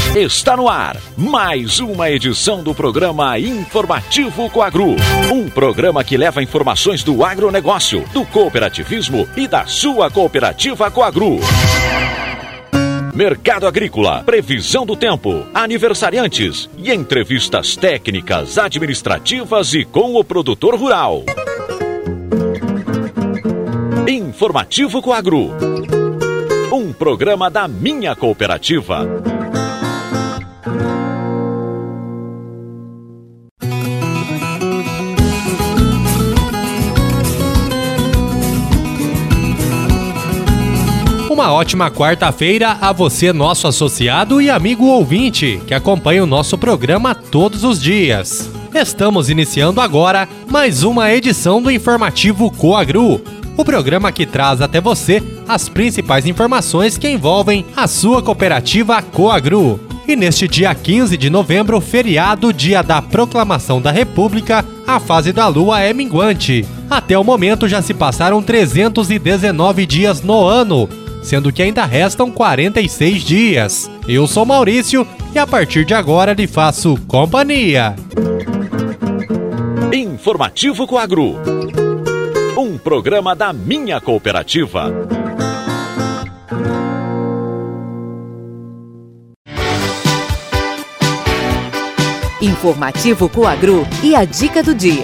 Está no ar mais uma edição do programa Informativo Coagru. Um programa que leva informações do agronegócio, do cooperativismo e da sua cooperativa Coagru. Mercado agrícola, previsão do tempo, aniversariantes e entrevistas técnicas, administrativas e com o produtor rural. Informativo Coagru. Um programa da minha cooperativa. Uma ótima quarta-feira a você, nosso associado e amigo ouvinte, que acompanha o nosso programa todos os dias. Estamos iniciando agora mais uma edição do Informativo Coagru, o programa que traz até você as principais informações que envolvem a sua cooperativa Coagru. E neste dia 15 de novembro, feriado, dia da Proclamação da República, a fase da Lua é minguante. Até o momento já se passaram 319 dias no ano, sendo que ainda restam 46 dias. Eu sou Maurício e a partir de agora lhe faço companhia. Informativo Coagru. Um programa da minha cooperativa. Informativo Coagru e a dica do dia.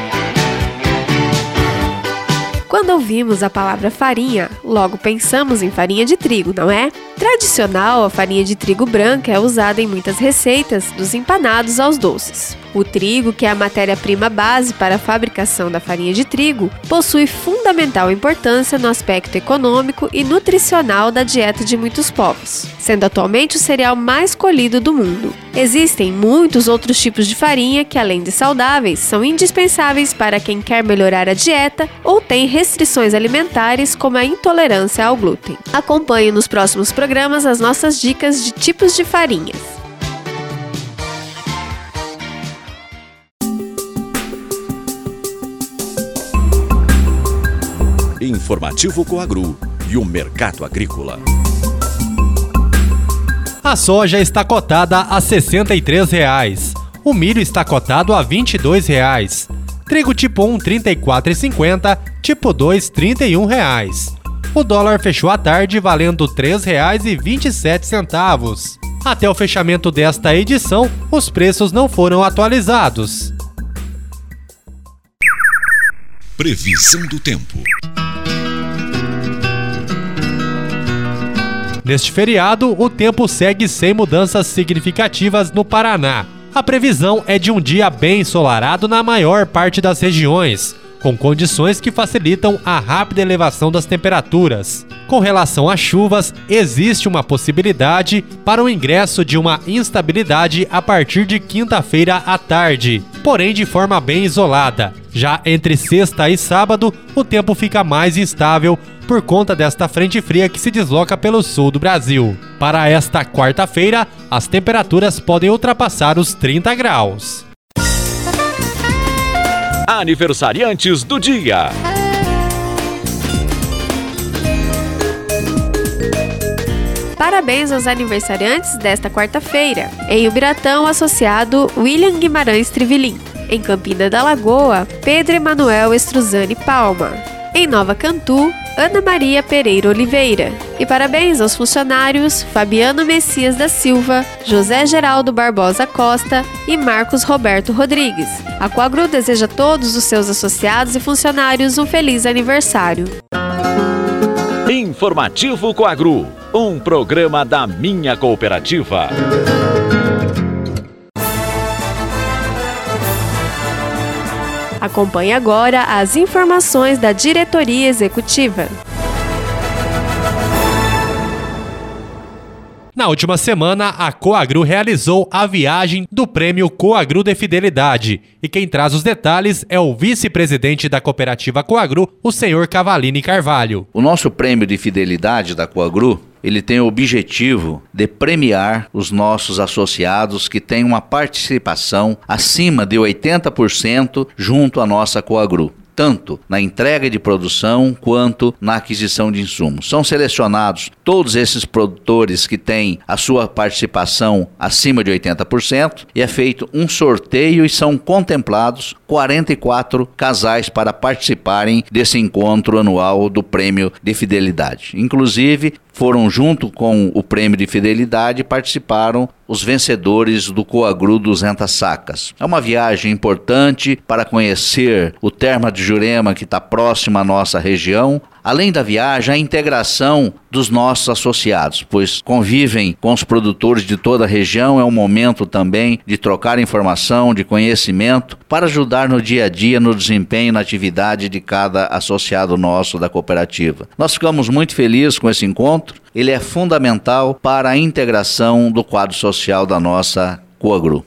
Quando ouvimos a palavra farinha, logo pensamos em farinha de trigo, não é? Tradicional, a farinha de trigo branca é usada em muitas receitas, dos empanados aos doces. O trigo, que é a matéria-prima base para a fabricação da farinha de trigo, possui fundamental importância no aspecto econômico e nutricional da dieta de muitos povos, sendo atualmente o cereal mais colhido do mundo. Existem muitos outros tipos de farinha que, além de saudáveis, são indispensáveis para quem quer melhorar a dieta ou tem restrições alimentares, como a intolerância ao glúten. Acompanhe nos próximos programas as nossas dicas de tipos de farinhas. Informativo Coagru e o mercado agrícola. A soja está cotada a R$ 63,00. O milho está cotado a R$ 22,00. Trigo tipo 1, R$ 34,50. Tipo 2, R$ 31,00. O dólar fechou à tarde valendo R$ 3,27. Até o fechamento desta edição, os preços não foram atualizados. Previsão do tempo. Neste feriado, o tempo segue sem mudanças significativas no Paraná. A previsão é de um dia bem ensolarado na maior parte das regiões, com condições que facilitam a rápida elevação das temperaturas. Com relação às chuvas, existe uma possibilidade para o ingresso de uma instabilidade a partir de quinta-feira à tarde, porém de forma bem isolada. Já entre sexta e sábado, o tempo fica mais instável por conta desta frente fria que se desloca pelo sul do Brasil. Para esta quarta-feira, as temperaturas podem ultrapassar os 30 graus. Aniversariantes do dia. Parabéns aos aniversariantes desta quarta-feira. Em Ubiratã, o associado William Guimarães Trivilin. Em Campina da Lagoa, Pedro Emanuel Estruzani Palma. Em Nova Cantu, Ana Maria Pereira Oliveira. E parabéns aos funcionários Fabiano Messias da Silva, José Geraldo Barbosa Costa e Marcos Roberto Rodrigues. A Coagru deseja a todos os seus associados e funcionários um feliz aniversário. Informativo Coagru, um programa da minha cooperativa. Acompanhe agora as informações da diretoria executiva. Na última semana, a Coagru realizou a viagem do Prêmio Coagru de Fidelidade. E quem traz os detalhes é o vice-presidente da cooperativa Coagru, o senhor Cavalini Carvalho. O nosso Prêmio de Fidelidade da Coagru, ele tem o objetivo de premiar os nossos associados que têm uma participação acima de 80% junto à nossa Coagru. tanto na entrega de produção quanto na aquisição de insumos. São selecionados todos esses produtores que têm a sua participação acima de 80% e é feito um sorteio e são contemplados 44 casais para participarem desse encontro anual do Prêmio de Fidelidade. Inclusive, foram junto com o Prêmio de Fidelidade, participaram os vencedores do Coagru 200 Sacas. É uma viagem importante para conhecer o Terma de Jurema, que está próximo à nossa região. Além da viagem, a integração dos nossos associados, pois convivem com os produtores de toda a região. É um momento também de trocar informação, de conhecimento, para ajudar no dia a dia, no desempenho, na atividade de cada associado nosso da cooperativa. Nós ficamos muito felizes com esse encontro. Ele é fundamental para a integração do quadro social da nossa Coagru.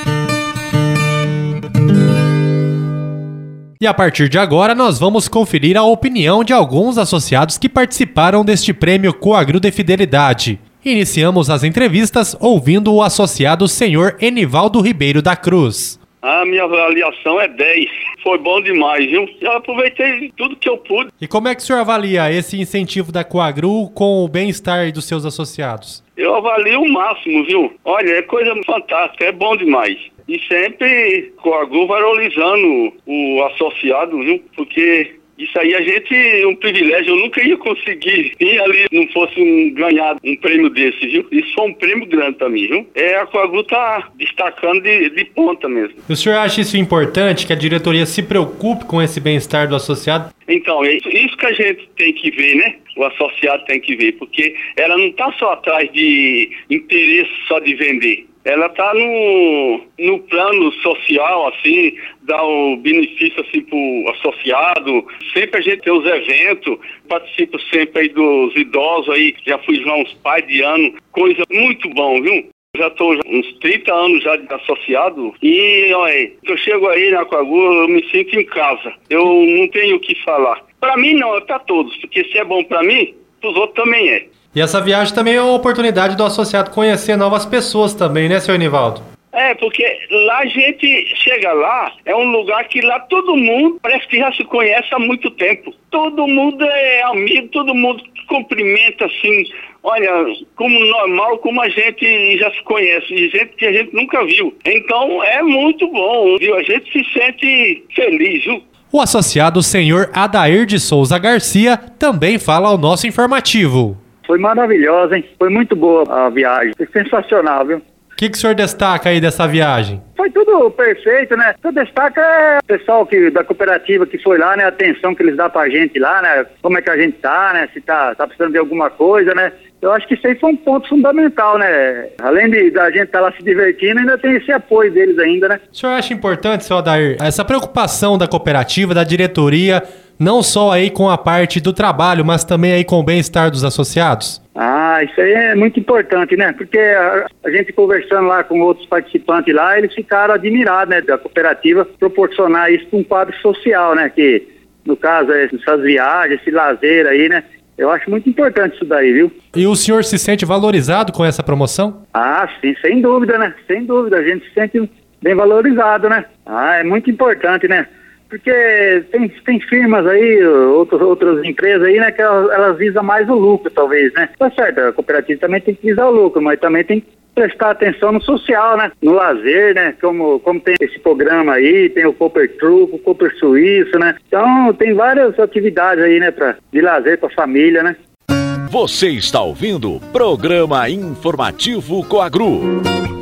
E a partir de agora nós vamos conferir a opinião de alguns associados que participaram deste prêmio Coagru de Fidelidade. Iniciamos as entrevistas ouvindo o associado senhor Enivaldo Ribeiro da Cruz. A minha avaliação é 10. Foi bom demais, viu? Eu aproveitei tudo que eu pude. E como é que o senhor avalia esse incentivo da Coagru com o bem-estar dos seus associados? Eu avalio o máximo, viu? Olha, é coisa fantástica, é bom demais. E sempre Coagru valorizando o associado, viu? Porque isso aí um privilégio, eu nunca ia conseguir ir ali, não fosse ganhar um prêmio desse, viu? Isso foi um prêmio grande pra mim, viu? A Coagru tá destacando de ponta mesmo. O senhor acha isso importante, que a diretoria se preocupe com esse bem-estar do associado? Então, é isso que a gente tem que ver, né? O associado tem que ver, porque ela não tá só atrás de interesse só de vender. Ela tá no plano social, assim, dá o benefício, assim, pro associado. Sempre a gente tem os eventos, participo sempre aí dos idosos aí, já fui já uns pais de ano, coisa muito bom, viu? Já estou uns 30 anos já de associado e, olha, eu chego aí na Coagru, eu me sinto em casa. Eu não tenho o que falar. Para mim não, é para todos, porque se é bom para mim, para os outros também é. E essa viagem também é uma oportunidade do associado conhecer novas pessoas também, né, senhor Enivaldo? Porque lá a gente chega lá, é um lugar que lá todo mundo parece que já se conhece há muito tempo. Todo mundo é amigo, todo mundo cumprimenta assim, olha, como normal, como a gente já se conhece, e gente que a gente nunca viu. Então é muito bom, viu? A gente se sente feliz, viu? O associado senhor Adair de Souza Garcia também fala ao nosso informativo. Foi maravilhosa, hein? Foi muito boa a viagem. Foi sensacional, viu? O que o senhor destaca aí dessa viagem? Foi tudo perfeito, né? O que eu destaco é o pessoal da cooperativa que foi lá, né? A atenção que eles dão pra gente lá, né? Como é que a gente tá, né? Se tá precisando de alguma coisa, né? Eu acho que isso aí foi um ponto fundamental, né? Além da gente estar lá se divertindo, ainda tem esse apoio deles ainda, né? O senhor acha importante, seu Adair, essa preocupação da cooperativa, da diretoria, não só aí com a parte do trabalho, mas também aí com o bem-estar dos associados? Isso aí é muito importante, né? Porque a gente conversando lá com outros participantes lá, eles ficaram admirados, né? Da cooperativa proporcionar isso para um quadro social, né? Que, no caso, essas viagens, esse lazer aí, né? Eu acho muito importante isso daí, viu? E o senhor se sente valorizado com essa promoção? Sim, sem dúvida, né? Sem dúvida, a gente se sente bem valorizado, né? É muito importante, né? Porque tem firmas aí, outras empresas aí, né, que elas visam mais o lucro, talvez, né? Tá certo, a cooperativa também tem que visar o lucro, mas também tem que prestar atenção no social, né? No lazer, né? Como tem esse programa aí, tem o Cooper Truco, o Cooper Suíço, né? Então, tem várias atividades aí, né, de lazer pra família, né? Você está ouvindo o Programa Informativo Coagru.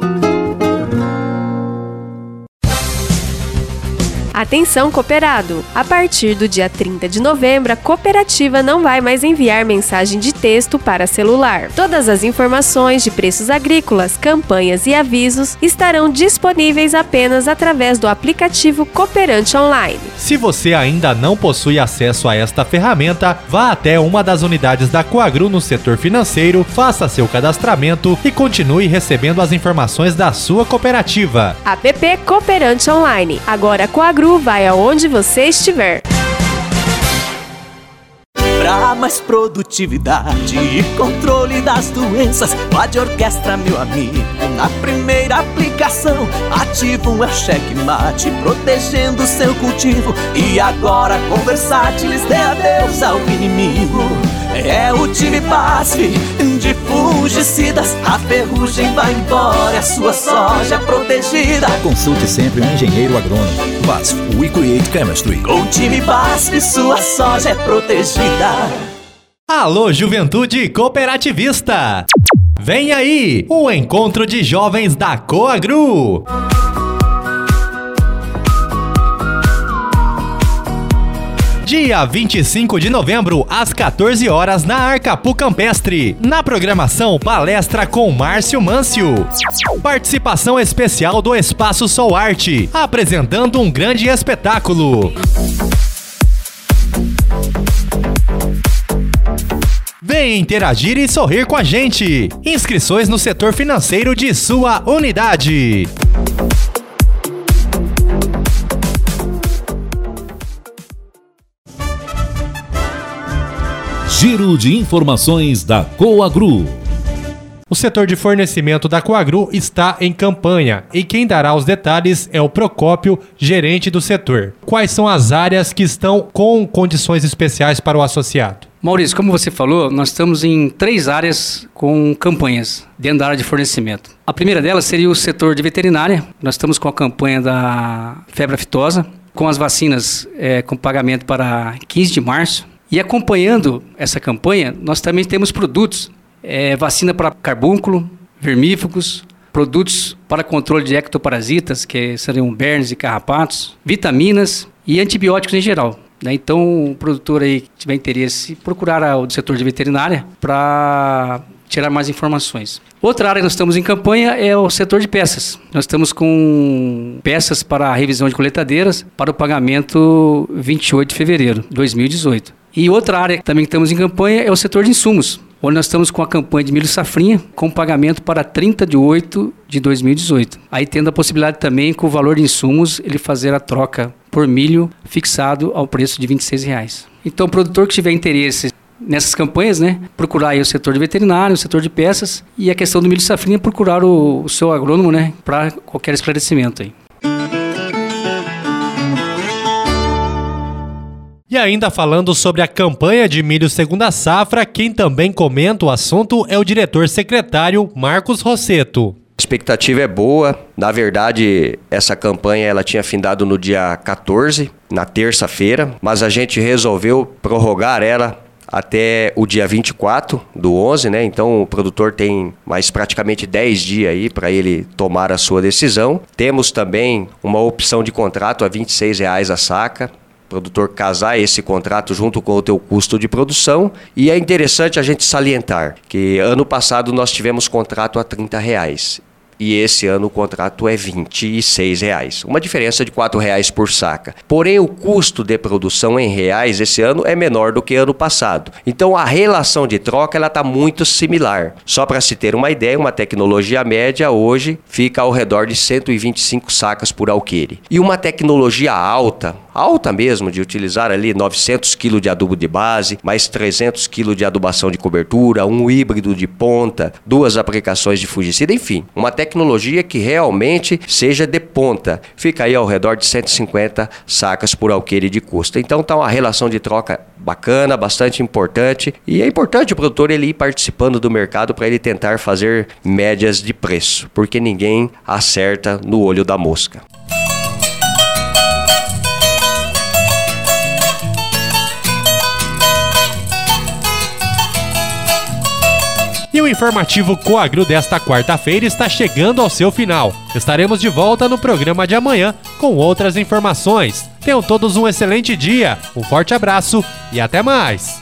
Atenção, cooperado! A partir do dia 30 de novembro, a cooperativa não vai mais enviar mensagem de texto para celular. Todas as informações de preços agrícolas, campanhas e avisos estarão disponíveis apenas através do aplicativo Cooperante Online. Se você ainda não possui acesso a esta ferramenta, vá até uma das unidades da Coagru no setor financeiro, faça seu cadastramento e continue recebendo as informações da sua cooperativa. App Cooperante Online. Agora a Coagru vai aonde você estiver. Pra mais produtividade e controle das doenças, Vade Orquestra, meu amigo, na primeira aplicação. Ativo é o checkmate, protegendo seu cultivo. E agora com Versátilis dê adeus ao inimigo. É o time BASF de fungicidas, a ferrugem vai embora, a sua soja protegida. Consulte sempre um engenheiro agrônomo. BASF, We Create Chemistry. Com o time BASF, sua soja é protegida. Alô, juventude cooperativista! Vem aí, o encontro de jovens da Coagru! Dia 25 de novembro, às 14 horas, na Arcapu Campestre. Na programação, palestra com Márcio Mâncio. Participação especial do Espaço Sol Arte, apresentando um grande espetáculo. Vem interagir e sorrir com a gente. Inscrições no setor financeiro de sua unidade. Giro de informações da Coagru. O setor de fornecimento da Coagru está em campanha e quem dará os detalhes é o Procópio, gerente do setor. Quais são as áreas que estão com condições especiais para o associado? Maurício, como você falou, nós estamos em 3 áreas com campanhas dentro da área de fornecimento. A primeira delas seria o setor de veterinária. Nós estamos com a campanha da febre aftosa, com as vacinas com pagamento para 15 de março. E acompanhando essa campanha, nós também temos produtos, vacina para carbúnculo, vermífugos, produtos para controle de ectoparasitas, que seriam bernes e carrapatos, vitaminas e antibióticos em geral. Então, o produtor aí que tiver interesse, procurar o setor de veterinária para tirar mais informações. Outra área que nós estamos em campanha é o setor de peças. Nós estamos com peças para a revisão de coletadeiras para o pagamento 28 de fevereiro de 2018. E outra área que também estamos em campanha é o setor de insumos, onde nós estamos com a campanha de milho safrinha, com pagamento para 30 de 8 de 2018. Aí tendo a possibilidade também, com o valor de insumos, ele fazer a troca por milho fixado ao preço de R$ 26. Então, o produtor que tiver interesse nessas campanhas, procurar aí o setor de veterinário, o setor de peças e a questão do milho safrinha, procurar o seu agrônomo, para qualquer esclarecimento aí. E ainda falando sobre a campanha de milho segunda safra, quem também comenta o assunto é o diretor-secretário Marcos Rosseto. A expectativa é boa. Na verdade, essa campanha ela tinha findado no dia 14, na terça-feira, mas a gente resolveu prorrogar ela até o dia 24 do 11, Então o produtor tem mais praticamente 10 dias aí para ele tomar a sua decisão. Temos também uma opção de contrato a R$ 26 a saca. Produtor casar esse contrato junto com o teu custo de produção. E é interessante a gente salientar que ano passado nós tivemos contrato a R$ 30 e esse ano o contrato é R$ 26, uma diferença de R$ 4 por saca. Porém, o custo de produção em reais esse ano é menor do que ano passado. Então, a relação de troca está muito similar. Só para se ter uma ideia, uma tecnologia média hoje fica ao redor de 125 sacas por alqueire. E uma tecnologia alta mesmo, de utilizar ali 900 kg de adubo de base, mais 300 kg de adubação de cobertura, um híbrido de ponta, 2 aplicações de fungicida, enfim, uma tecnologia que realmente seja de ponta. Fica aí ao redor de 150 sacas por alqueire de custo. Então está uma relação de troca bacana, bastante importante, e é importante o produtor ele ir participando do mercado para ele tentar fazer médias de preço, porque ninguém acerta no olho da mosca. E o informativo Coagru desta quarta-feira está chegando ao seu final. Estaremos de volta no programa de amanhã com outras informações. Tenham todos um excelente dia, um forte abraço e até mais!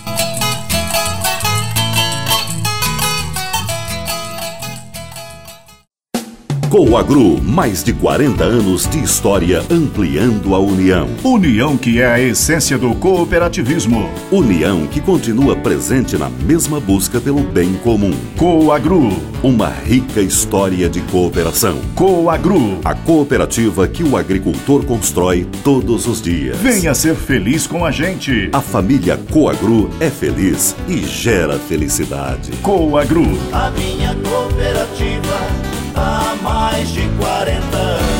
Coagro, mais de 40 anos de história ampliando a união. União que é a essência do cooperativismo. União que continua presente na mesma busca pelo bem comum. Coagro, uma rica história de cooperação. Coagro, a cooperativa que o agricultor constrói todos os dias. Venha ser feliz com a gente. A família Coagro é feliz e gera felicidade. Coagro, a minha cooperativa há mais de 40 anos.